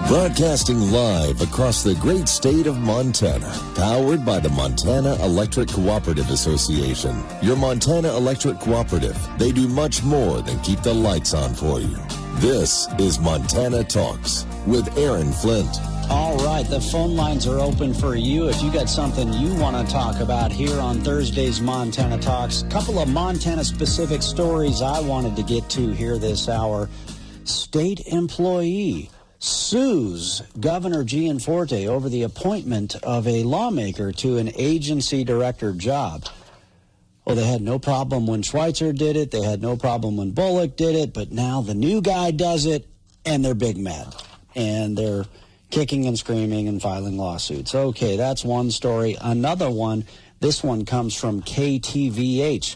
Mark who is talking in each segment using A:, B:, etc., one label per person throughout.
A: Broadcasting live across the great state of Montana, powered by the Montana Electric Cooperative Association. Your Montana Electric Cooperative, they do much more than keep the lights on for you. This is Montana Talks with Aaron Flint.
B: All right, the phone lines are open for you. If you got something you want to talk about here on Thursday's Montana Talks, a couple of Montana-specific stories I wanted to get to here this hour. State employee sues Governor Gianforte over the appointment of a lawmaker to an agency director job. Well, they had no problem when Schweitzer did it. They had no problem when Bullock did it. But now the new guy does it, and they're big mad. And they're kicking and screaming and filing lawsuits. Okay, that's one story. Another one, this one comes from KTVH.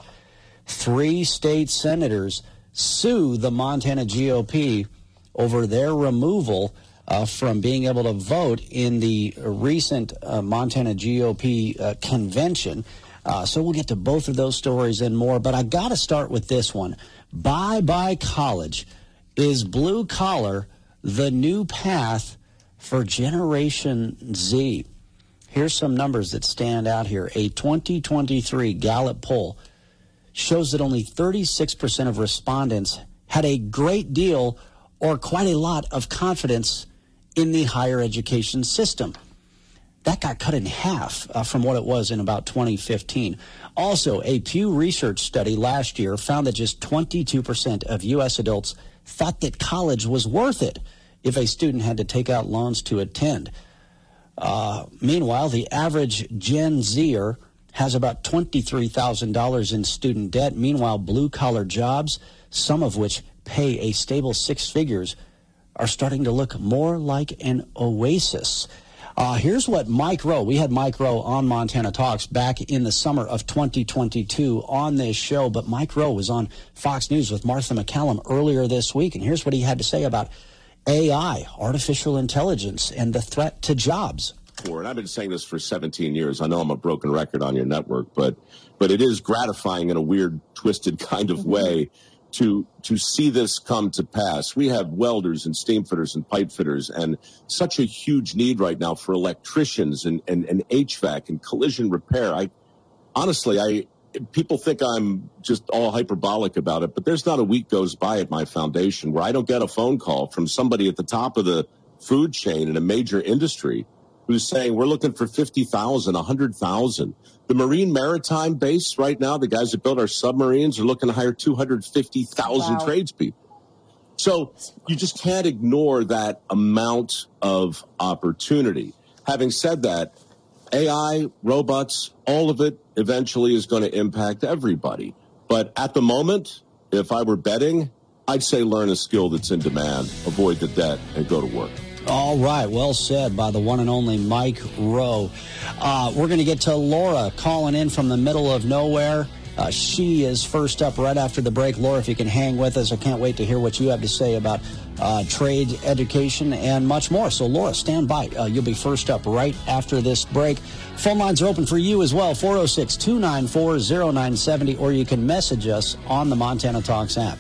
B: 3 state senators sue the Montana GOP over their removal from being able to vote in the recent Montana GOP convention. So we'll get to both of those stories and more. But I got to start with this one. Bye-bye college. Is blue collar the new path for Generation Z? Here's some numbers that stand out here. A 2023 Gallup poll shows that only 36% of respondents had a great deal or quite a lot of confidence in the higher education system. That got cut in half from what it was in about 2015. Also, a Pew Research study last year found that just 22% of U.S. adults thought that college was worth it if a student had to take out loans to attend. Meanwhile, the average Gen Zer has about $23,000 in student debt. Meanwhile, blue-collar jobs, some of which pay a stable 6 figures, are starting to look more like an oasis. Here's what Mike Rowe, we had Mike Rowe on Montana Talks back in the summer of 2022 on this show, but Mike Rowe was on Fox News with Martha McCallum earlier this week, and here's what he had to say about AI, artificial intelligence, and the threat to jobs.
C: And I've been saying this for 17 years. I know I'm a broken record on your network, but it is gratifying in a weird, twisted kind of way to see this come to pass. We have welders and steam fitters and pipe fitters, and such a huge need right now for electricians and HVAC and collision repair. People think I'm just all hyperbolic about it, but there's not a week goes by at my foundation where I don't get a phone call from somebody at the top of the food chain in a major industry who's saying, we're looking for 50,000, 100,000. The Marine Maritime Base right now, the guys that build our submarines, are looking to hire 250,000 tradespeople. So you just can't ignore that amount of opportunity. Having said that, AI, robots, all of it eventually is going to impact everybody. But at the moment, if I were betting, I'd say learn a skill that's in demand, avoid the debt, and go to work.
B: All right, well said by the one and only Mike Rowe. We're going to get to Laura calling in from the middle of nowhere. She is first up right after the break. Laura, if you can hang with us, I can't wait to hear what you have to say about trade, education, and much more. So, Laura, stand by. You'll be first up right after this break. Phone lines are open for you as well, 406-294-0970, or you can message us on the Montana Talks app.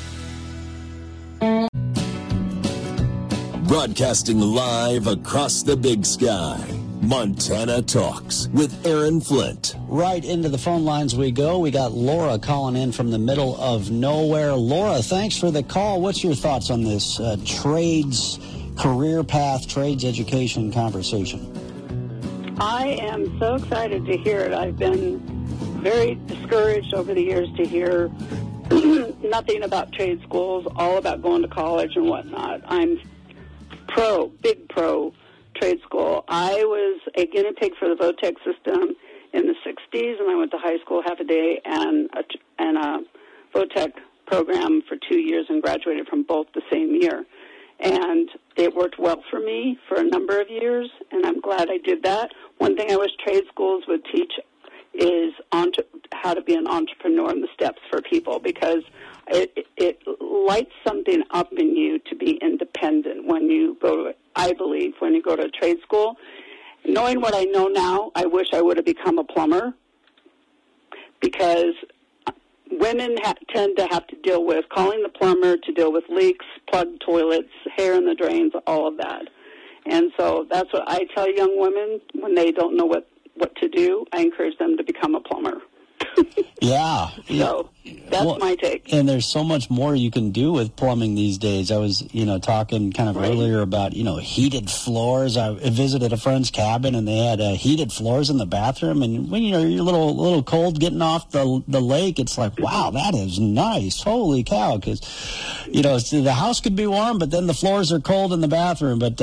A: Broadcasting live across the big sky. Montana Talks with Aaron Flint.
B: Right into the phone lines we go. We got Laura calling in from the middle of nowhere. Laura, thanks for the call. What's your thoughts on this trades, career path, trades education conversation?
D: I am so excited to hear it. I've been very discouraged over the years to hear nothing about trade schools, all about going to college and whatnot. I'm big pro trade school. I was a guinea pig for the VOTEC system in the 60s, and I went to high school half a day and a VOTEC program for 2 years and graduated from both the same year. And it worked well for me for a number of years, and I'm glad I did that. One thing I wish trade schools would teach is how to be an entrepreneur and the steps for people, because it lights something up in you to be independent when you go to, I believe, when you go to a trade school. Knowing what I know now, I wish I would have become a plumber, because women tend to have to deal with calling the plumber to deal with leaks, plugged toilets, hair in the drains, all of that. And so that's what I tell young women when they don't know what to do. I encourage them to become a plumber.
B: Yeah.
D: So that's my take.
B: And there's so much more you can do with plumbing these days. I was, talking kind of earlier about, heated floors. I visited a friend's cabin, and they had heated floors in the bathroom. And when, you're a little cold getting off the lake, it's like, wow, that is nice. Holy cow. Because, the house could be warm, but then the floors are cold in the bathroom. But,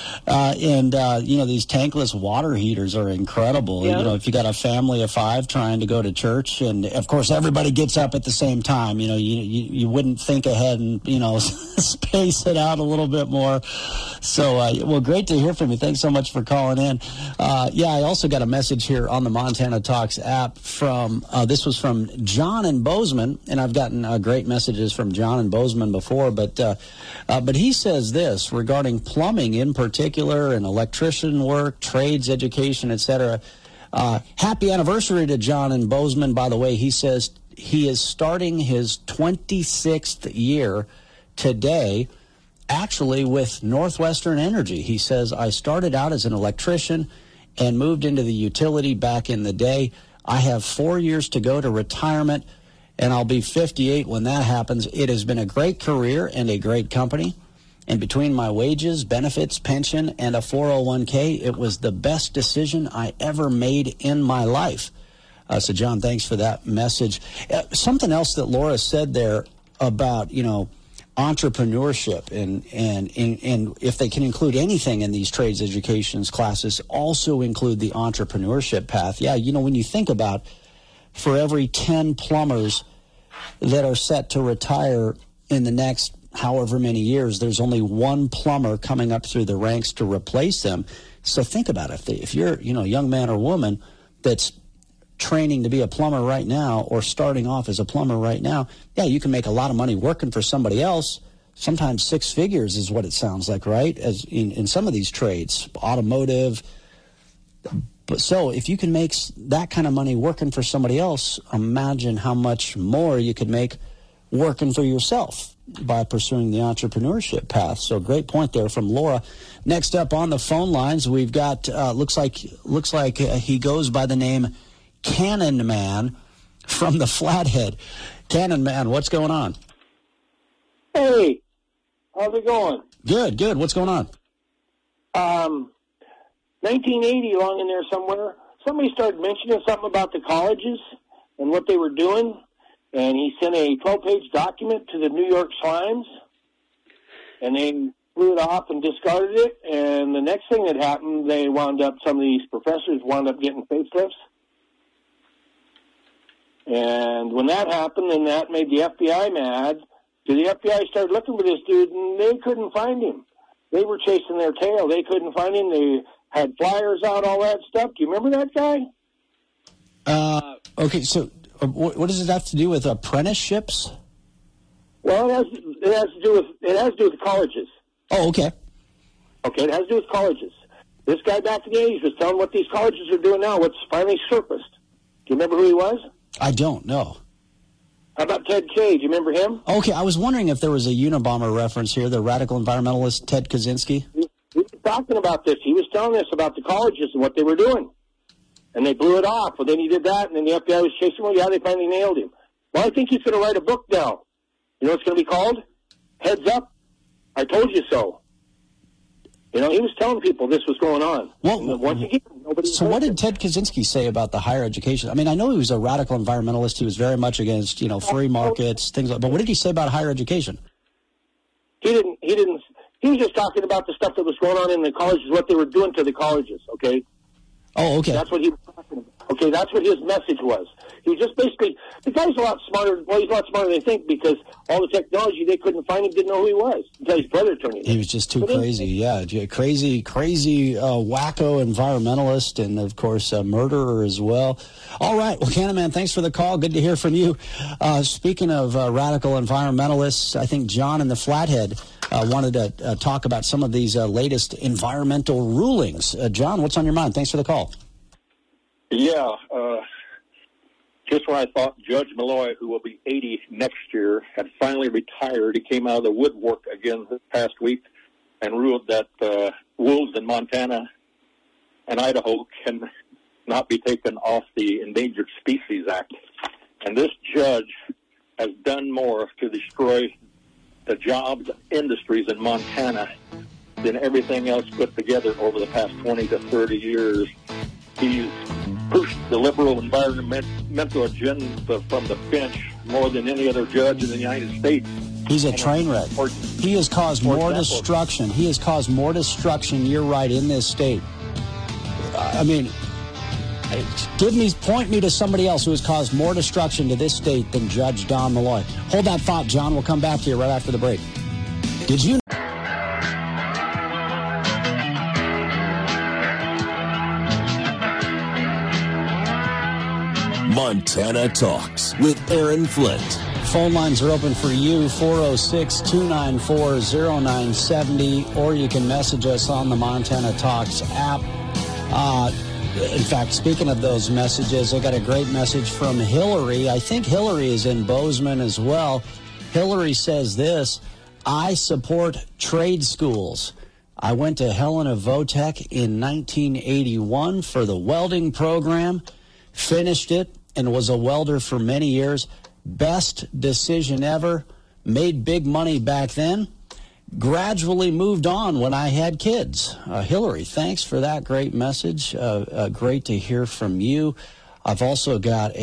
B: these tankless water heaters are incredible.
D: Yeah.
B: If you got a family of 5 trying to go to church, and of course everybody gets up at the same time, you wouldn't think ahead and space it out a little bit more. So well, great to hear from you. Thanks so much for calling in. I also got a message here on the Montana Talks app from this was from John in Bozeman, and I've gotten great messages from John in Bozeman before, but he says this regarding plumbing in particular and electrician work, trades, education, etc. Happy anniversary to John in Bozeman, by the way. He says he is starting his 26th year today, actually with Northwestern Energy. He says, I started out as an electrician and moved into the utility back in the day. I have 4 years to go to retirement, and I'll be 58 when that happens. It has been a great career and a great company. And between my wages, benefits, pension, and a 401k, it was the best decision I ever made in my life. So, John, thanks for that message. Something else that Laura said there about, entrepreneurship and if they can include anything in these trades education classes, also include the entrepreneurship path. Yeah, when you think about for every 10 plumbers that are set to retire in the next however many years, there's only one plumber coming up through the ranks to replace them. So think about it. If you're, a young man or woman that's training to be a plumber right now or starting off as a plumber right now, yeah, you can make a lot of money working for somebody else. Sometimes 6 figures is what it sounds like, right? As in some of these trades, automotive. But so if you can make that kind of money working for somebody else, imagine how much more you could make working for yourself by pursuing the entrepreneurship path. So great point there from Laura. Next up on the phone lines, we've got looks like he goes by the name Cannon Man from the Flathead. Cannon Man, what's going on?
E: Hey, how's it going?
B: Good. What's going on?
E: 1980, along in there somewhere, somebody started mentioning something about the colleges and what they were doing. And he sent a 12-page document to the New York Times, and they blew it off and discarded it. And the next thing that happened, some of these professors wound up getting facelifts. And when that happened, then that made the FBI mad. So the FBI started looking for this dude, and they couldn't find him. They were chasing their tail. They couldn't find him. They had flyers out, all that stuff. Do you remember that guy?
B: Okay, so what does it have to do with apprenticeships?
E: Well, it has to do with colleges.
B: Oh, okay.
E: Okay, it has to do with colleges. This guy back in the 80s was telling what these colleges are doing now, what's finally surfaced. Do you remember who he was?
B: I don't know.
E: How about Ted Kaye? Do you remember him?
B: Okay, I was wondering if there was a Unabomber reference here, the radical environmentalist Ted Kaczynski.
E: We were talking about this. He was telling us about the colleges and what they were doing. And they blew it off. Well, then he did that, and then the FBI was chasing him. Yeah, they finally nailed him. Well, I think he's going to write a book now. You know what it's going to be called? Heads Up, I Told You So. He was telling people this was going on.
B: Well,
E: once again, nobody.
B: So what did Ted Kaczynski say about the higher education? I mean, I know he was a radical environmentalist. He was very much against, free markets, things like that. But what did he say about higher education?
E: He didn't. He was just talking about the stuff that was going on in the colleges, what they were doing to the colleges, okay?
B: Oh, okay.
E: That's what he was talking about. Okay, that's what his message was. He was just basically, the guy's a lot smarter. Well, he's a lot smarter than they think because all the technology, they couldn't find him, didn't know who he was until his brother turned him.
B: He was just too crazy, yeah. Crazy, wacko environmentalist and, of course, a murderer as well. All right. Well, Cannon Man, thanks for the call. Good to hear from you. Speaking of radical environmentalists, I think John in the Flathead wanted to talk about some of these latest environmental rulings. John, what's on your mind? Thanks for the call.
F: Yeah, just when I thought Judge Malloy, who will be 80 next year, had finally retired, he came out of the woodwork again this past week and ruled that wolves in Montana and Idaho can not be taken off the Endangered Species Act. And this judge has done more to destroy the jobs and industries in Montana than everything else put together over the past 20 to 30 years. He's pushed the liberal environmental agenda from the bench more than any other judge in the United States.
B: He's a train wreck. He has caused more destruction. He has caused more destruction, you're right, in this state. I mean, point me to somebody else who has caused more destruction to this state than Judge Don Malloy. Hold that thought, John. We'll come back to you right after the break. Did you...
A: Montana Talks with Aaron Flint.
B: Phone lines are open for you, 406-294-0970, or you can message us on the Montana Talks app. In fact, speaking of those messages, I got a great message from Hillary. I think Hillary is in Bozeman as well. Hillary says this: I support trade schools. I went to Helena Votech in 1981 for the welding program, finished it, and was a welder for many years. Best decision ever. Made big money back then. Gradually moved on when I had kids. Hillary, thanks for that great message. Great to hear from you. I've also got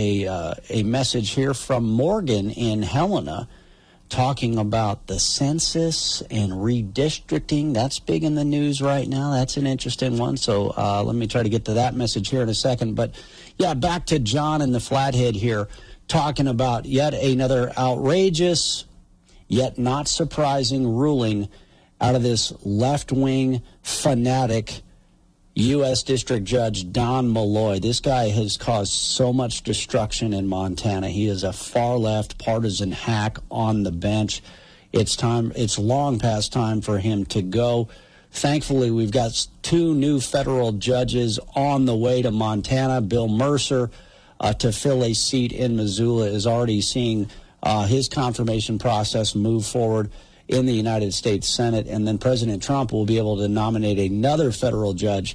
B: a message here from Morgan in Helena talking about the census and redistricting. That's big in the news right now. That's an interesting one. So let me try to get to that message here in a second. But, yeah, back to John in the Flathead here, talking about yet another outrageous yet not surprising ruling out of this left-wing fanatic U.S. District Judge Don Malloy. This guy has caused so much destruction in Montana. He is a far-left partisan hack on the bench. It's long past time for him to go. Thankfully, we've got two new federal judges on the way to Montana. Bill Mercer, to fill a seat in Missoula, is already seeing his confirmation process move forward in the United States Senate, and then President Trump will be able to nominate another federal judge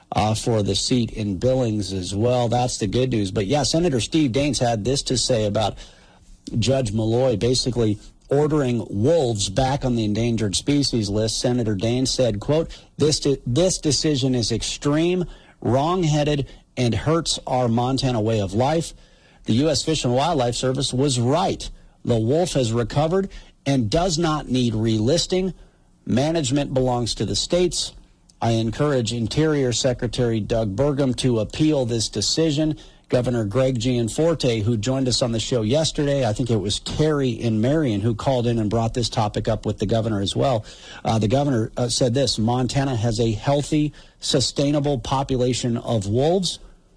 B: for the seat in Billings as well. That's the good news. But, yeah, Senator Steve Daines had this to say about Judge Malloy basically ordering wolves back on the endangered species list. Senator Daines said, quote, this decision is extreme, wrong-headed, and hurts our Montana way of life. The U.S. Fish and Wildlife Service was right. The wolf has recovered and does not need relisting. Management belongs to the states. I encourage Interior Secretary Doug Burgum to appeal this decision. Governor Greg Gianforte, who joined us on the show yesterday, I think it was Terry in Marion who called in and brought this topic up with the governor as well. The governor said this: Montana has a healthy, sustainable population of wolves.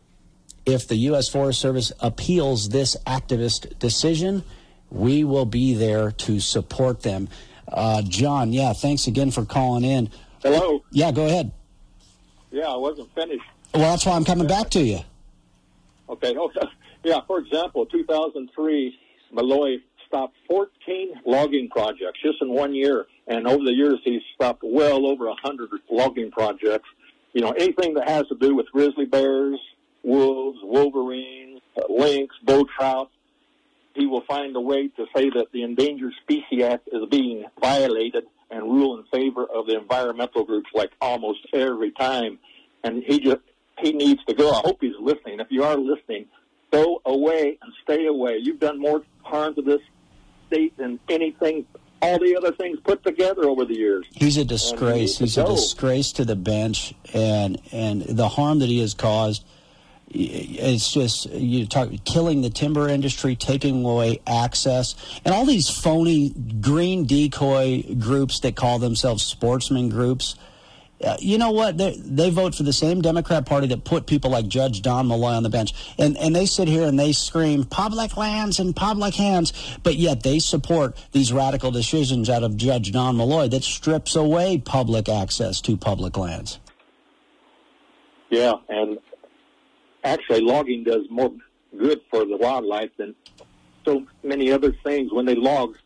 B: If the U.S. Forest Service appeals this activist decision, we will be there to support them. John, yeah, thanks again for calling in.
F: Hello?
B: Yeah, go ahead.
F: Yeah, I wasn't finished.
B: Well, that's why I'm coming back to you.
F: Okay. Yeah, for example, 2003, Malloy stopped 14 logging projects just in 1 year. And over the years, he's stopped well over 100 logging projects. You know, anything that has to do with grizzly bears, wolves, wolverines, lynx, bow trout, he will find a way to say that the Endangered Species Act is being violated and rule in favor of the environmental groups like almost every time. And he needs to go. I hope he's listening. If you are listening, go away and stay away. You've done more harm to this state than anything, all the other things put together over the years.
B: He's a disgrace. He's a disgrace to the bench, and the harm that he has caused. It's just, you talk killing the timber industry, taking away access, and all these phony green decoy groups that call themselves sportsman groups. You know what? They vote for the same Democrat Party that put people like Judge Don Malloy on the bench. And they sit here and they scream public lands and public hands, but yet they support these radical decisions out of Judge Don Malloy that strips away public access to public lands.
F: Yeah, and actually logging does more good for the wildlife than so many other things. When they log,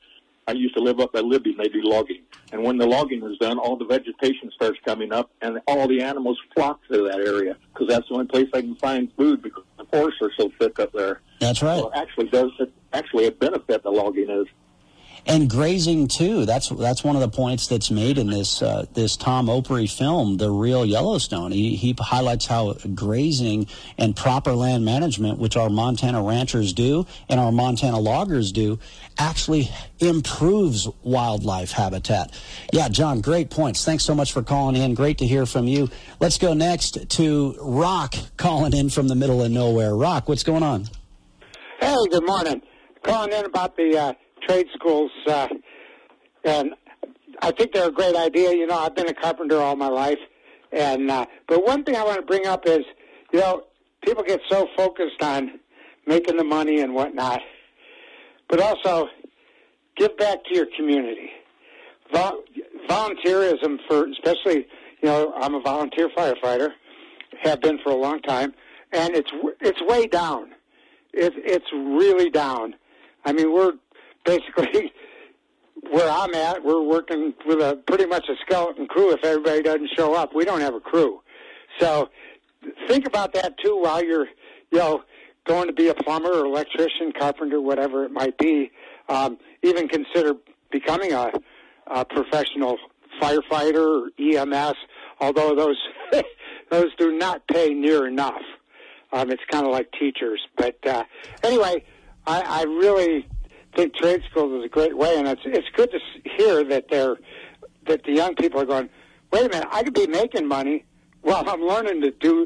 F: I used to live up at Libby, and they do logging. And when the logging is done, all the vegetation starts coming up, and all the animals flock to that area because that's the only place they can find food because the forests are so thick up there.
B: That's right.
F: So actually a benefit the logging is.
B: And grazing too. That's one of the points that's made in this this Tom Opry film, The Real Yellowstone. He highlights how grazing and proper land management, which our Montana ranchers do and our Montana loggers do, actually improves wildlife habitat. Yeah, John, great points. Thanks so much for calling in. Great to hear from you. Let's go next to Rock calling in from the middle of nowhere. Rock, what's going on?
G: Hey, good morning. Calling in about the trade schools, and I think they're a great idea. You know, I've been a carpenter all my life, and but one thing I want to bring up is, you know, people get so focused on making the money and whatnot, but also give back to your community. Volunteerism especially, you know, I'm a volunteer firefighter, have been for a long time, and it's way down. It's really down. I mean, we're basically, where I'm at, we're working with pretty much a skeleton crew if everybody doesn't show up. We don't have a crew. So think about that, too, while you're, you know, going to be a plumber or electrician, carpenter, whatever it might be. Even consider becoming a professional firefighter or EMS, although those those do not pay near enough. It's kind of like teachers. But anyway, I really think trade schools is a great way, and it's good to hear that the young people are going, wait a minute, I could be making money while I'm learning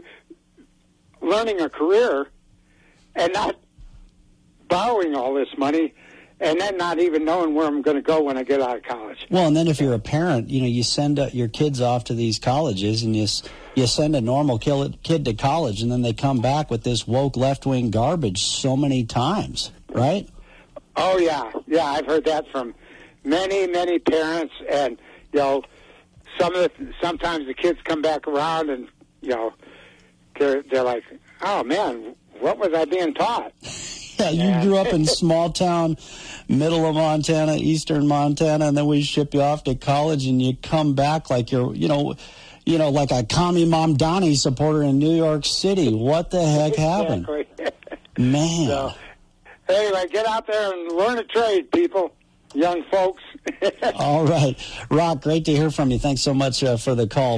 G: a career and not borrowing all this money and then not even knowing where I'm going to go when I get out of college.
B: Well, and then if you're a parent, you know, you send your kids off to these colleges and you send a normal kid to college, and then they come back with this woke left-wing garbage so many times, right?
G: Oh, yeah. Yeah, I've heard that from many, many parents. And, you know, sometimes the kids come back around and, you know, they're like, oh, man, what was I being taught?
B: Yeah, you grew up in small town, middle of Montana, eastern Montana, and then we ship you off to college and you come back like you're, you know, like a Kami Mamdani supporter in New York City. What the heck happened?
G: Exactly.
B: Man.
G: So, anyway, get out there and learn a trade, people, young folks.
B: All right. Rock, great to hear from you. Thanks so much for the call.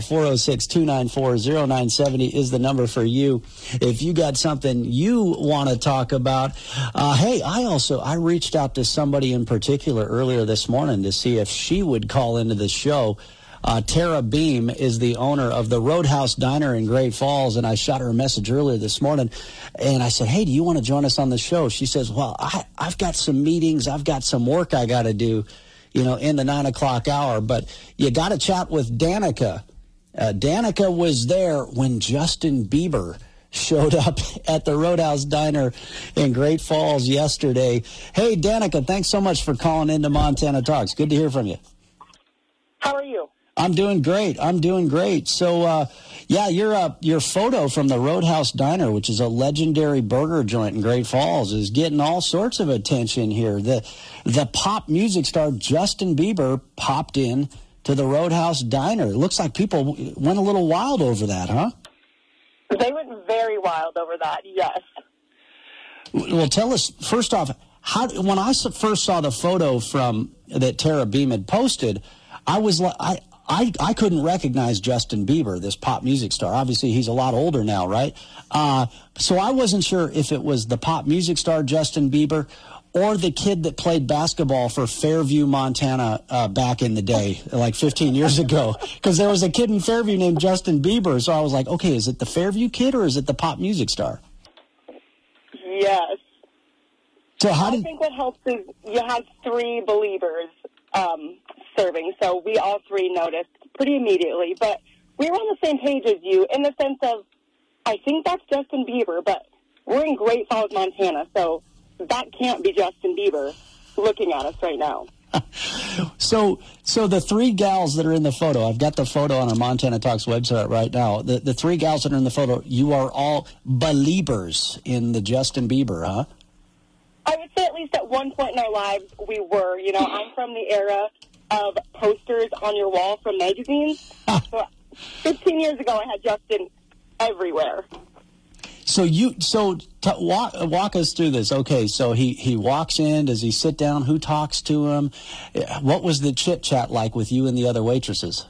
B: 406-294-0970 is the number for you. If you got something you want to talk about. Hey, I reached out to somebody in particular earlier this morning to see if she would call into the show. Tara Beam is the owner of the Roadhouse Diner in Great Falls, and I shot her a message earlier this morning, and I said, hey, do you want to join us on the show? She says, well, I've got some meetings, I've got some work I got to do, you know, in the 9 o'clock hour, but you got to chat with Danica. Danica was there when Justin Bieber showed up at the Roadhouse Diner in Great Falls yesterday. Hey, Danica, thanks so much for calling into Montana Talks. Good to hear from you.
H: How are you?
B: I'm doing great. So, yeah, your photo from the Roadhouse Diner, which is a legendary burger joint in Great Falls, is getting all sorts of attention here. The pop music star Justin Bieber popped in to the Roadhouse Diner. It looks like people went a little wild over that, huh?
H: They went very wild over that, yes.
B: Well, tell us, first off, when I first saw the photo that Tara Beam had posted, I was like, I couldn't recognize Justin Bieber, this pop music star. Obviously, he's a lot older now, right? So I wasn't sure if it was the pop music star Justin Bieber or the kid that played basketball for Fairview, Montana back in the day, like 15 years ago. Because there was a kid in Fairview named Justin Bieber. So I was like, okay, is it the Fairview kid or is it the pop music star?
H: Yes.
B: So
H: I think what helps is you had three believers serving, so we all three noticed pretty immediately. But we were on the same page as you in the sense of, I think that's Justin Bieber, but we're in Great Falls, Montana, so that can't be Justin Bieber looking at us right now.
B: So the three gals that are in the photo, I've got the photo on our Montana Talks website right now. The three gals that are in the photo, you are all believers in the Justin Bieber, huh?
H: I would say at least least at one point in our lives, we were. You know, I'm from the era of posters on your wall from magazines. So 15 years ago, I had Justin everywhere.
B: So walk us through this. Okay, so he walks in. Does he sit down? Who talks to him? What was the chit-chat like with you and the other waitresses?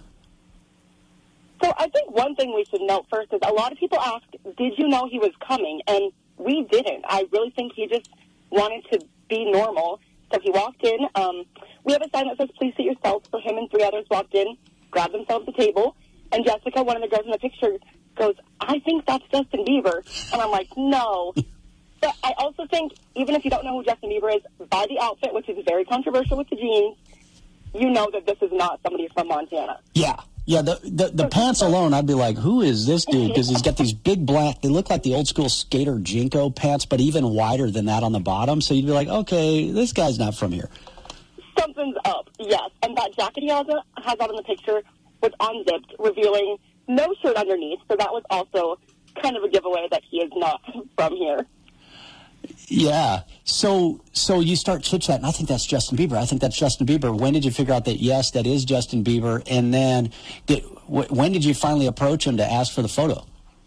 H: So I think one thing we should note first is a lot of people ask, did you know he was coming? And we didn't. I really think he just wanted to be normal. So he walked in. We have a sign that says, please seat yourself. So him and 3 others walked in, grabbed themselves a table. And Jessica, one of the girls in the picture, goes, I think that's Justin Bieber. And I'm like, no. But I also think, even if you don't know who Justin Bieber is, by the outfit, which is very controversial with the jeans, you know that this is not somebody from Montana.
B: Yeah. Yeah, the pants alone, I'd be like, who is this dude? Because he's got these big black, they look like the old school skater Jinko pants, but even wider than that on the bottom. So you'd be like, okay, this guy's not from here.
H: Something's up, yes. And that jacket he has on in the picture was unzipped, revealing no shirt underneath. So that was also kind of a giveaway that he is not from here.
B: Yeah. So you start chit-chatting. I think that's Justin Bieber. I think that's Justin Bieber. When did you figure out that, yes, that is Justin Bieber? And then when did you finally approach him to ask for the photo?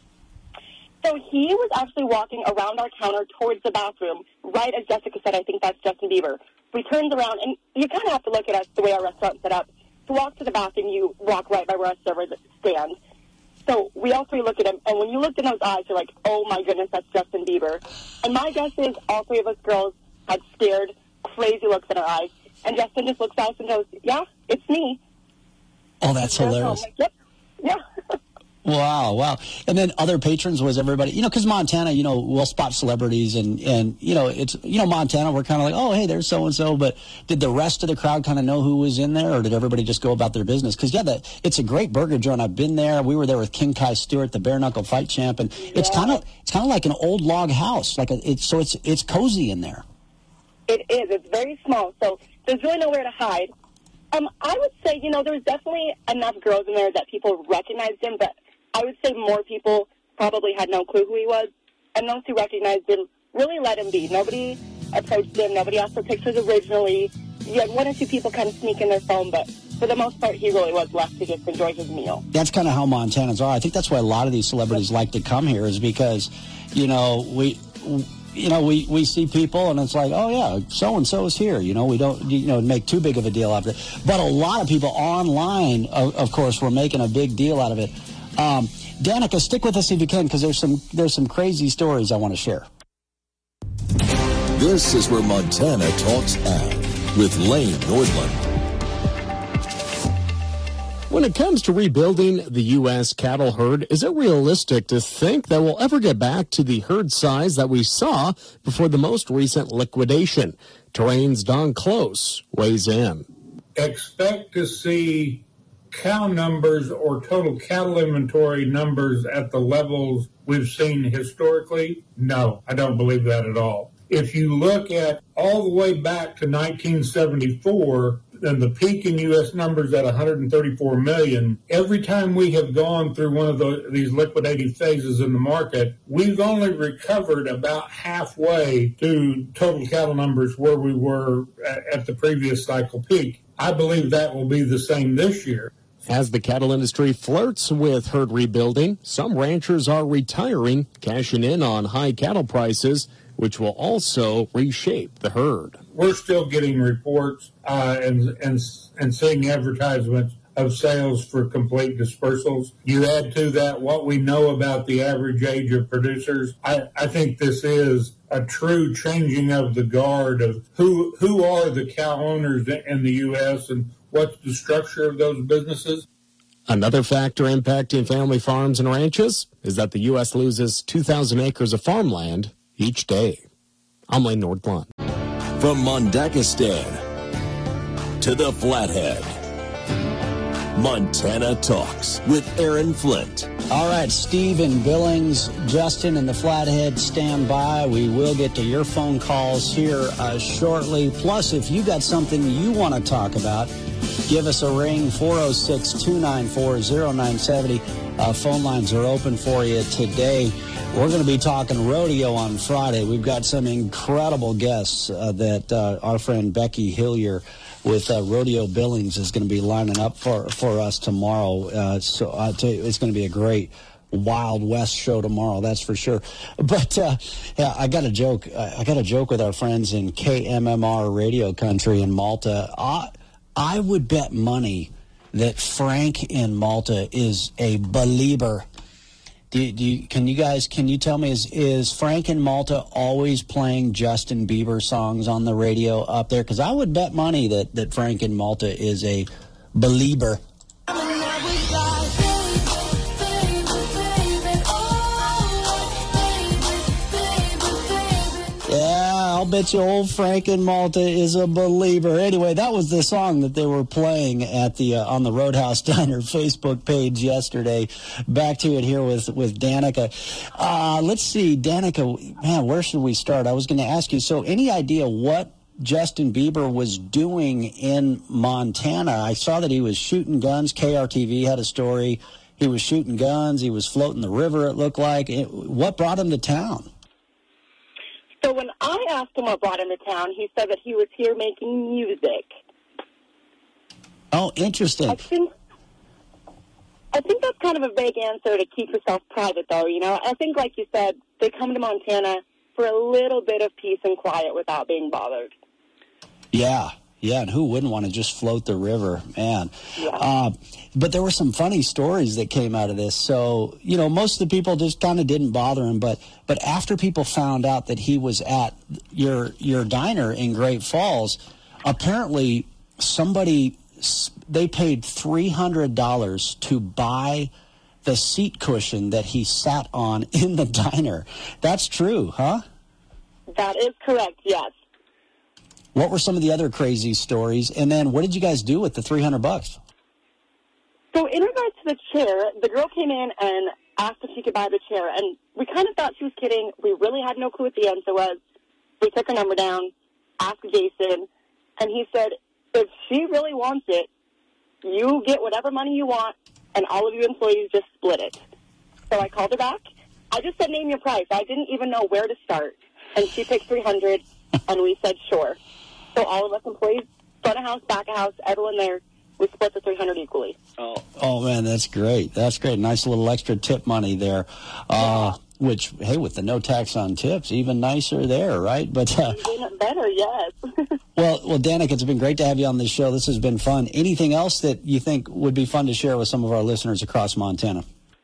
H: So he was actually walking around our counter towards the bathroom, right as Jessica said, I think that's Justin Bieber. We turned around, and you kind of have to look at us the way our restaurant's set up. To walk to the bathroom, you walk right by where our server stands. So we all 3 look at him, and when you looked in those eyes, you're like, oh, my goodness, that's Justin Bieber. And my guess is all 3 of us girls had scared, crazy looks in our eyes. And Justin just looks at us and goes, yeah, it's me.
B: Oh, that's hilarious.
H: Like, yep. Yeah.
B: Wow. And then other patrons, was everybody, because Montana, we'll spot celebrities and it's, Montana, we're kind of like, oh, hey, there's so-and-so. But did the rest of the crowd kind of know who was in there, or did everybody just go about their business? Because, it's a great burger joint. I've been there. We were there with King Kai Stewart, the bare knuckle fight champ. And it's kind of like an old log house. It's cozy in there.
H: It is. It's very small. So there's really nowhere to hide. I would say, there's definitely enough girls in there that people recognized him, but I would say more people probably had no clue who he was, and those who recognized him really let him be. Nobody approached him. Nobody asked for pictures originally. You had 1 or 2 people kind of sneak in their phone, but for the most part, he really was left to just enjoy his meal.
B: That's kind of how Montanans are. I think that's why a lot of these celebrities like to come here, is because, we see people and it's like, oh, yeah, so-and-so is here. We don't, make too big of a deal out of it. But a lot of people online, of course, were making a big deal out of it. Danica, stick with us if you can, because there's some crazy stories I want to share.
A: This is where Montana talks ag with Lane Nordlund.
I: When it comes to rebuilding the U.S. cattle herd, is it realistic to think that we'll ever get back to the herd size that we saw before the most recent liquidation? Terrain's Don Close weighs in.
J: Expect to see cow numbers or total cattle inventory numbers at the levels we've seen historically? No, I don't believe that at all. If you look at all the way back to 1974, and the peak in U.S. numbers at 134 million, every time we have gone through one of these liquidating phases in the market, we've only recovered about halfway to total cattle numbers where we were at the previous cycle peak. I believe that will be the same this year.
I: As the cattle industry flirts with herd rebuilding, some ranchers are retiring, cashing in on high cattle prices, which will also reshape the herd.
J: We're still getting reports and seeing advertisements of sales for complete dispersals. You add to that what we know about the average age of producers. I think this is a true changing of the guard of who are the cow owners in the U.S. and what's the structure of those businesses.
I: Another factor impacting family farms and ranches is that the U.S. loses 2,000 acres of farmland each day. I'm Lane Nordlund.
A: From Mondakistan to the Flathead, Montana Talks with Aaron Flint.
B: All right, Steve in Billings, Justin in the Flathead, stand by. We will get to your phone calls here shortly. Plus, if you got something you want to talk about, give us a ring, 406-294-0970. Phone lines are open for you today. We're going to be talking rodeo on Friday. We've got some incredible guests that our friend Becky Hillier with Rodeo Billings is going to be lining up for us tomorrow. So I'll tell you, it's going to be a great Wild West show tomorrow, that's for sure. But yeah, I got a joke. I got a joke with our friends in KMMR Radio Country in Malta. I would bet money that Frank in Malta is a believer. Can you tell me, is Frank in Malta always playing Justin Bieber songs on the radio up there? Because I would bet money that Frank in Malta is a believer. Yeah, I'll bet you old Frank in Malta is a believer. Anyway, that was the song that they were playing at the on the Roadhouse Diner Facebook page yesterday. Back to it here with Danica. Let's see, Danica, man, where should we start? I was going to ask you, so any idea what Justin Bieber was doing in Montana? I saw that he was shooting guns. KRTV had a story. He was shooting guns. He was floating the river, it looked like. What brought him to town?
H: So when I asked him what brought him to town, he said that he was here making music.
B: Oh, interesting.
H: I think that's kind of a vague answer to keep yourself private, though. You know, I think, like you said, they come to Montana for a little bit of peace and quiet without being bothered.
B: Yeah, and who wouldn't want to just float the river, man?
H: Yeah.
B: But there were some funny stories that came out of this. So, you know, most of the people just kind of didn't bother him. But after people found out that he was at your diner in Great Falls, apparently they paid $300 to buy the seat cushion that he sat on in the diner. That's true, huh?
H: That is correct, yes.
B: What were some of the other crazy stories? And then what did you guys do with the $300?
H: So in regards to the chair, the girl came in and asked if she could buy the chair. And we kind of thought she was kidding. We really had no clue what the answer was. We took her number down, asked Jason, and he said, if she really wants it, you get whatever money you want, and all of you employees just split it. So I called her back. I just said, name your price. I didn't even know where to start. And she picked $300, and we said, sure. So all of us employees, front of house, back of house, everyone there, we split the $300 equally.
B: Oh, man, that's great. That's great. Nice little extra tip money there. Which, hey, with the no tax on tips, even nicer there, right? But
H: even better, yes.
B: Well, Danica, it's been great to have you on this show. This has been fun. Anything else that you think would be fun to share with some of our listeners across Montana?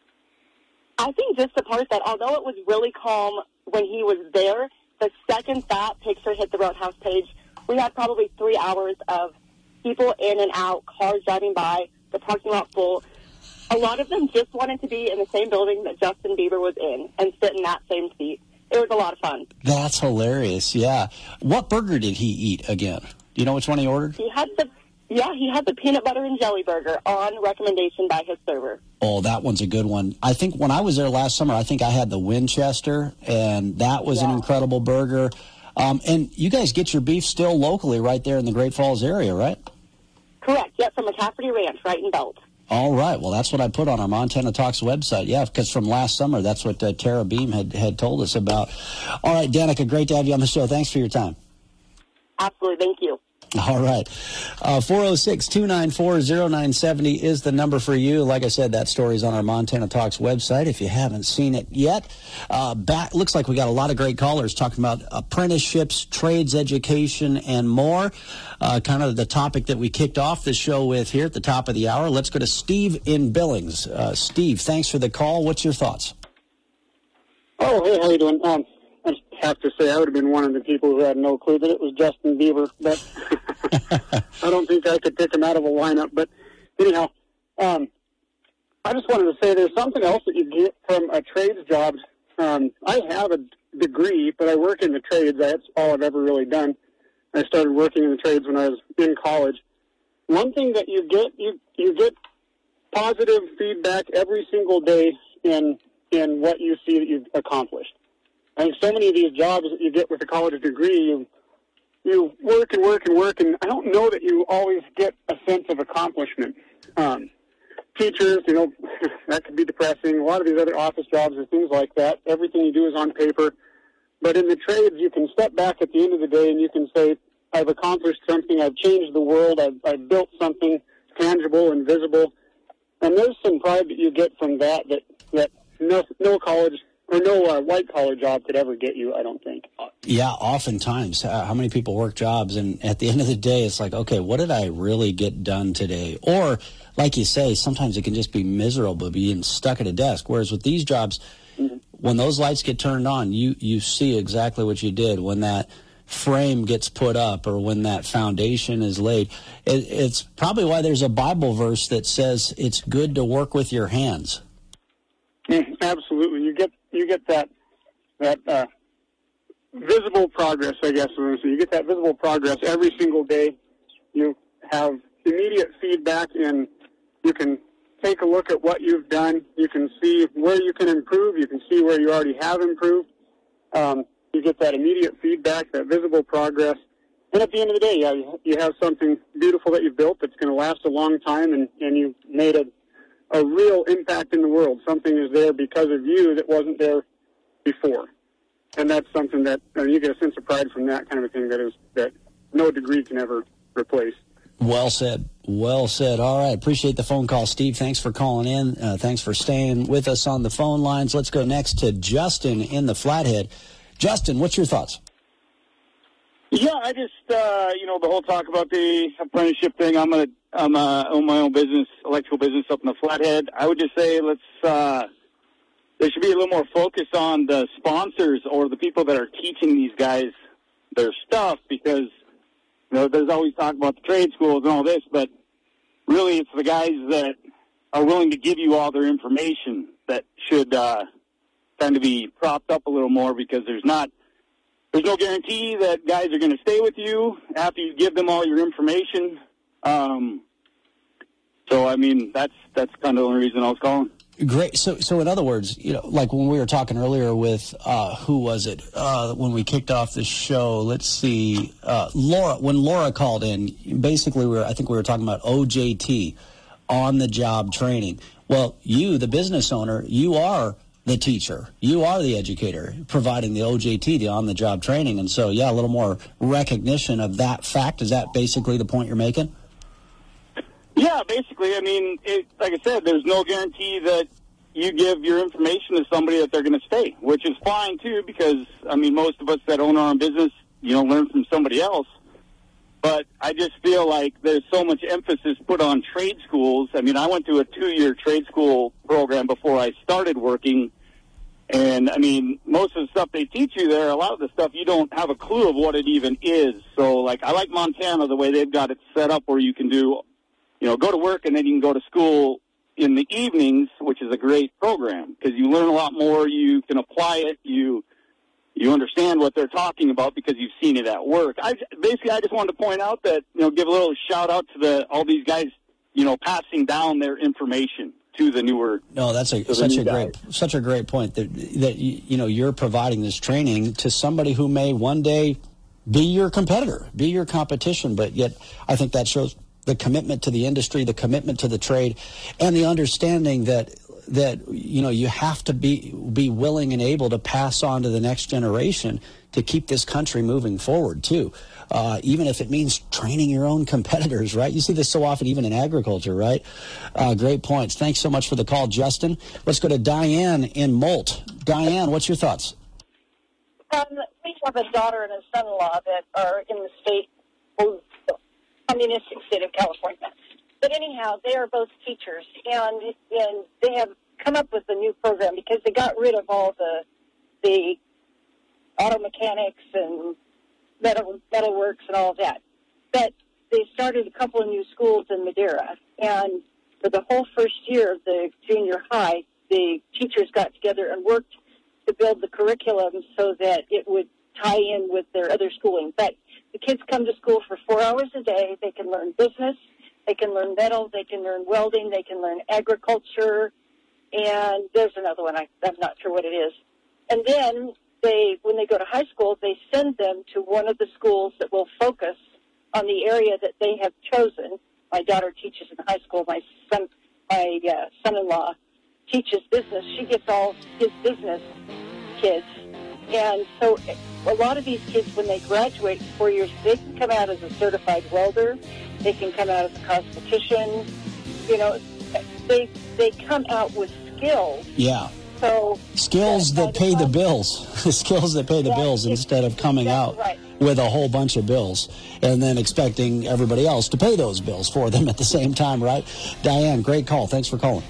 H: I think just the part that although it was really calm when he was there, the second that picture hit the Roadhouse page, we had probably 3 hours of people in and out, cars driving by, the parking lot full. A lot of them just wanted to be in the same building that Justin Bieber was in and sit in that same seat. It was a lot of fun.
B: That's hilarious, yeah. What burger did he eat again? Do you know which one he ordered?
H: He had the peanut butter and jelly burger on recommendation by his server.
B: Oh, that one's a good one. I think when I was there last summer, I think I had the Winchester, and that was an incredible burger. And you guys get your beef still locally right there in the Great Falls area, right?
H: Correct. Yes, from McCafferty Ranch, right in Belt.
B: All right. Well, that's what I put on our Montana Talks website. Yeah, because from last summer, that's what Tara Beam had told us about. All right, Danica, great to have you on the show. Thanks for your time.
H: Absolutely. Thank you.
B: All right. 406-294-0970 is the number for you. Like I said, that story's on our Montana Talks website if you haven't seen it yet. Looks like we got a lot of great callers talking about apprenticeships, trades education, and more. Kind of the topic that we kicked off the show with here at the top of the hour. Let's go to Steve in Billings. Steve, thanks for the call. What's your thoughts?
K: Oh, hey, how you doing? I just have to say I would have been one of the people who had no clue that it was Justin Bieber, but I don't think I could pick him out of a lineup. But anyhow, I just wanted to say there's something else that you get from a trades job. I have a degree, but I work in the trades. That's all I've ever really done. I started working in the trades when I was in college. One thing that you get, you get positive feedback every single day in what you see that you've accomplished. I think so many of these jobs that you get with a college degree, you work and work and work, and I don't know that you always get a sense of accomplishment. teachers, that could be depressing. A lot of these other office jobs or things like that, everything you do is on paper. But in the trades, you can step back at the end of the day and you can say, I've accomplished something, I've changed the world, I've built something tangible and visible. And there's some pride that you get from that no college or no white-collar job could ever get you, I don't think.
B: Yeah, oftentimes. How many people work jobs, and at the end of the day, it's like, okay, what did I really get done today? Or, like you say, sometimes it can just be miserable being stuck at a desk. Whereas with these jobs, when those lights get turned on, you see exactly what you did. When that frame gets put up or when that foundation is laid, it's probably why there's a Bible verse that says it's good to work with your hands.
K: Absolutely. You get that visible progress, I guess. So you get that visible progress every single day. You have immediate feedback, and you can take a look at what you've done. You can see where you can improve. You can see where you already have improved. You get that immediate feedback, that visible progress. And at the end of the day, you have something beautiful that you've built that's going to last a long time, and you've made a real impact in the world. Something is there because of you that wasn't there before. And that's something that you get a sense of pride from that kind of a thing that no degree can ever replace.
B: Well said. Well said. All right. Appreciate the phone call, Steve. Thanks for calling in. Thanks for staying with us on the phone lines. Let's go next to Justin in the Flathead. Justin, what's your thoughts?
L: Yeah, I just, the whole talk about the apprenticeship thing, I'm own my own business, electrical business up in the Flathead. I would just say there should be a little more focus on the sponsors or the people that are teaching these guys their stuff, because, there's always talk about the trade schools and all this, but really it's the guys that are willing to give you all their information that should kind of be propped up a little more, because there's no guarantee that guys are going to stay with you after you give them all your information. So, I mean, that's kind of the only reason I was calling.
B: Great. So in other words, like when we were talking earlier with, who was it? When we kicked off the show, let's see, Laura, when Laura called in, basically I think we were talking about OJT, on-the-job training. Well, you, the business owner, you are the teacher. You are the educator providing the OJT, the on-the-job training. And so, yeah, a little more recognition of that fact. Is that basically the point you're making?
L: Yeah, basically. I mean, like I said, there's no guarantee that you give your information to somebody that they're going to stay, which is fine, too, because, I mean, most of us that own our own business, learn from somebody else. But I just feel like there's so much emphasis put on trade schools. I mean, I went to a 2-year trade school program before I started working. And, I mean, most of the stuff they teach you there, a lot of the stuff you don't have a clue of what it even is. So, like, I like Montana the way they've got it set up where you can do, go to work and then you can go to school in the evenings, which is a great program because you learn a lot more. You can apply it. You understand what they're talking about because you've seen it at work. I just wanted to point out that, give a little shout out to all these guys, passing down their information to the newer.
B: No, that's such a great point that you're providing this training to somebody who may one day be your competitor, be your competition, but yet I think that shows the commitment to the industry, the commitment to the trade, and the understanding that you have to be willing and able to pass on to the next generation to keep this country moving forward too, even if it means training your own competitors, right? You see this so often even in agriculture, right? Great points. Thanks so much for the call, Justin. Let's go to Diane in Molt. Diane, what's your thoughts?
M: We have a daughter and a son-in-law that are in the state, communistic state of California. But anyhow, they are both teachers, and they have come up with a new program because they got rid of all the auto mechanics and metalworks and all of that. But they started a couple of new schools in Madeira, and for the whole first year of the junior high, the teachers got together and worked to build the curriculum so that it would tie in with their other schooling. But the kids come to school for 4 hours a day. They can learn business. They can learn metal, they can learn welding, they can learn agriculture, and there's another one, I'm not sure what it is. And then when they go to high school, they send them to one of the schools that will focus on the area that they have chosen. My daughter teaches in high school. My my son-in-law teaches business. She gets all his business kids. And so a lot of these kids, when they graduate 4 years, they can come out as a certified welder. They can come out as a cosmetician. You know, they come out with skills.
B: Yeah.
M: So
B: skills that pay the bills. Skills that pay the bills instead of coming out with a whole bunch of bills and then expecting everybody else to pay those bills for them at the same time, right? Diane, great call. Thanks for calling.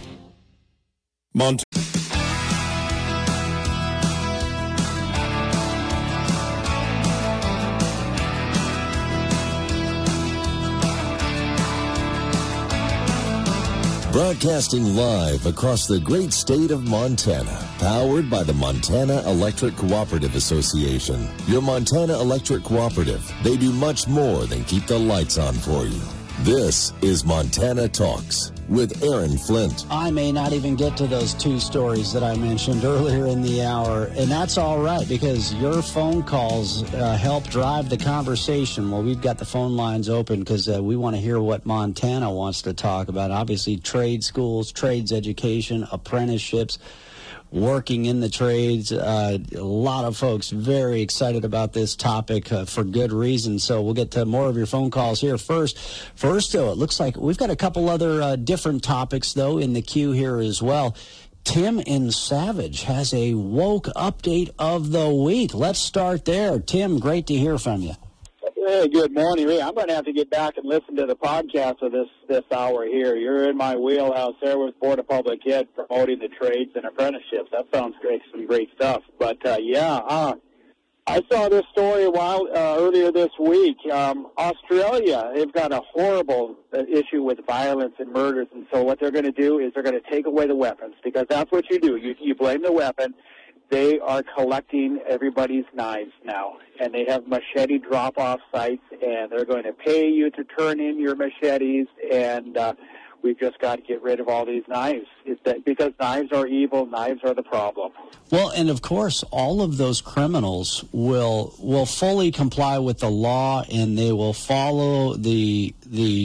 A: Broadcasting live across the great state of Montana, powered by the Montana Electric Cooperative Association. Your Montana Electric Cooperative, they do much more than keep the lights on for you. This is Montana Talks with Aaron Flint.
B: I may not even get to those two stories that I mentioned earlier in the hour, and that's all right because your phone calls help drive the conversation. Well, we've got the phone lines open because we want to hear what Montana wants to talk about. Obviously, trade schools, trades education, apprenticeships, working in the trades. A lot of folks very excited about this topic for good reason. So we'll get to more of your phone calls here first. First, though, it looks like we've got a couple other different topics, though, in the queue here as well. Tim in Savage has a woke update of the week. Let's start there. Tim, great to hear from you.
L: Hey, good morning. Hey, I'm going to have to get back and listen to the podcast of this hour here. You're in my wheelhouse there with Board of Public Ed promoting the trades and apprenticeships. That sounds great, some great stuff. But, I saw this story earlier this week. Australia, they've got a horrible issue with violence and murders, and so what they're going to do is they're going to take away the weapons because that's what you do. You blame the weapon. They are collecting everybody's knives now, and they have machete drop-off sites, and they're going to pay you to turn in your machetes, and we've just got to get rid of all these knives because knives are evil, knives are the problem.
B: Well, and of course, all of those criminals will fully comply with the law, and they will follow the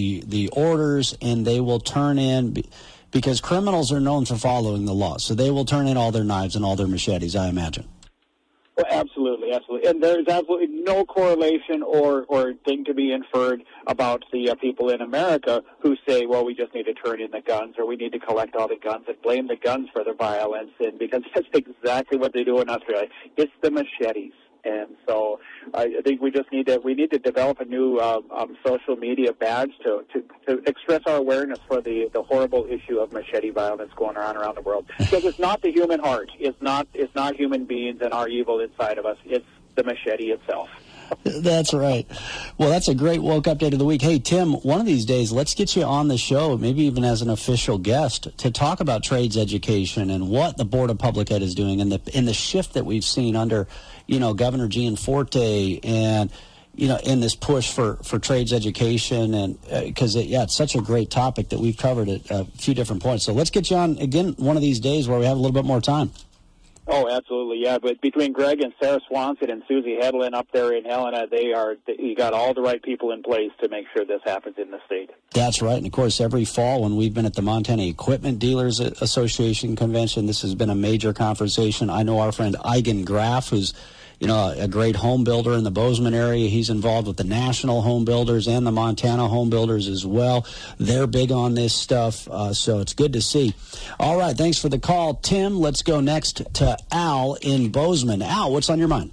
B: orders, and they will turn in. Because criminals are known for following the law. So they will turn in all their knives and all their machetes, I imagine.
L: Well, absolutely. And there's absolutely no correlation or thing to be inferred about the people in America who say, well, we just need to turn in the guns or we need to collect all the guns and blame the guns for the violence. And because that's exactly what they do in Australia. It's the machetes. And so I think we need to develop a new social media badge to express our awareness for the horrible issue of machete violence going around the world. Because it's not the human heart. It's not human beings and our evil inside of us. It's the machete itself.
B: That's right. Well, that's a great woke update of the week. Hey, Tim, one of these days, let's get you on the show, maybe even as an official guest, to talk about trades education and what the Board of Public Ed is doing and the shift that we've seen under, Governor Gianforte and, in this push for trades education. And because, it's such a great topic that we've covered at a few different points. So let's get you on, again, one of these days where we have a little bit more time.
L: Oh, absolutely, yeah. But between Greg and Sarah Swanson and Susie Hedlund up there in Helena, you got all the right people in place to make sure this happens in the state. That's
B: right. And, of course, every fall when we've been at the Montana Equipment Dealers Association convention, this has been a major conversation. I know our friend Eigen Graff, who's a great home builder in the Bozeman area. He's involved with the national home builders and the Montana home builders as well. They're big on this stuff, so it's good to see. All right, thanks for the call, Tim. Let's go next to Al in Bozeman. Al, what's on your mind?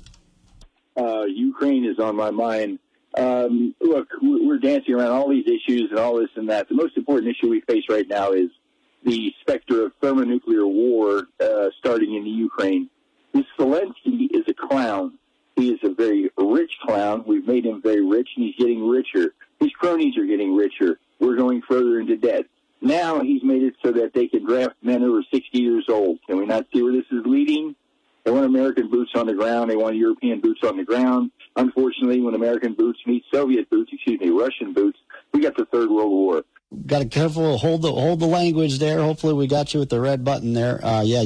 N: Ukraine is on my mind. Look, we're dancing around all these issues and all this and that. The most important issue we face right now is the specter of thermonuclear war starting in the Ukraine. This Zelensky is a clown. He is a very rich clown. We've made him very rich, and he's getting richer. His cronies are getting richer. We're going further into debt. Now he's made it so that they can draft men over 60 years old. Can we not see where this is leading? They want American boots on the ground. They want European boots on the ground. Unfortunately, when American boots meet Russian boots, we got the Third World War.
B: got to careful hold the language there. Hopefully we got you with the red button there.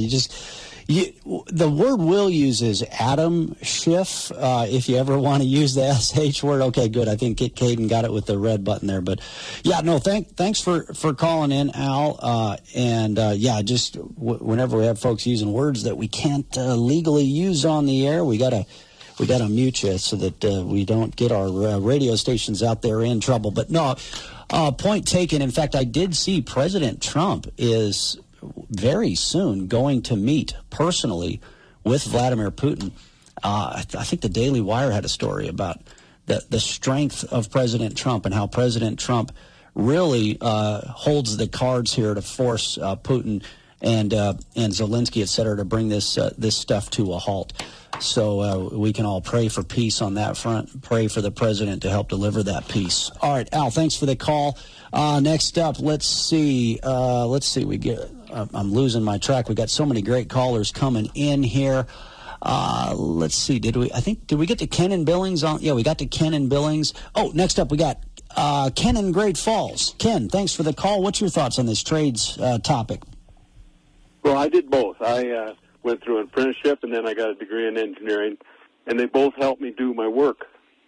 B: The word we'll use is Adam Schiff. If you ever want to use the SH word, okay, good. I think Caden got it with the red button there. But yeah, no, thanks for calling in, Al. Just whenever we have folks using words that we can't legally use on the air, we gotta mute you so that we don't get our radio stations out there in trouble. But no, point taken. In fact, I did see President Trump is very soon going to meet personally with Vladimir Putin. I think the Daily Wire had a story about the strength of President Trump and how President Trump really holds the cards here to force Putin and Zelensky, et cetera, to bring this stuff to a halt. So we can all pray for peace on that front, pray for the president to help deliver that peace. All right, Al, thanks for the call. Next up, let's see. I'm losing my track. We got so many great callers coming in here. Let's see. Did we get to Ken in Billings? Yeah, we got to Ken in Billings. Oh, next up we got Ken in Great Falls. Ken, thanks for the call. What's your thoughts on this trades topic?
O: Well, I did both. I went through an apprenticeship, and then I got a degree in engineering, and they both helped me do my work.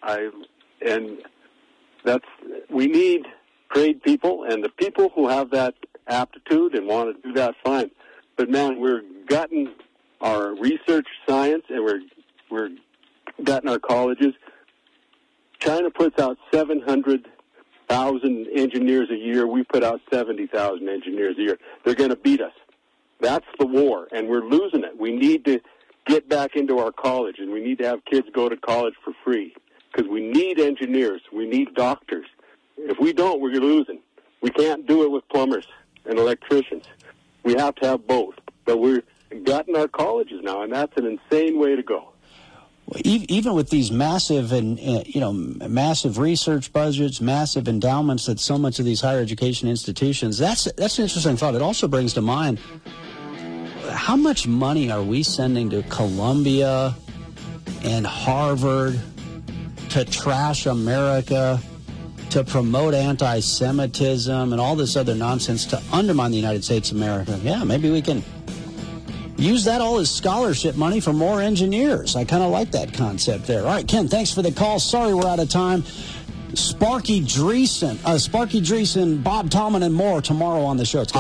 O: We need trade people, and the people who have that aptitude and want to do that, fine. But man, we're gutting our research science, and we're gutting our colleges. China puts out 700,000 engineers a year. We put out 70,000 engineers a year. They're going to beat us. That's the war, and we're losing it. We need to get back into our college, and we need to have kids go to college for free because we need engineers. We need doctors. If we don't, we're losing. We can't do it with plumbers and electricians. We have to have both. But we're gutting our colleges now, and that's an insane way to go.
B: Even with these massive massive research budgets, massive endowments that so much of these higher education institutions, that's an interesting thought. It also brings to mind, how much money are we sending to Columbia and Harvard to trash America, to promote anti-Semitism and all this other nonsense to undermine the United States of America? Yeah, maybe we can use that all as scholarship money for more engineers. I kind of like that concept there. All right, Ken, thanks for the call. Sorry we're out of time. Sparky Dreesen, Bob Tallman, and more tomorrow on the show.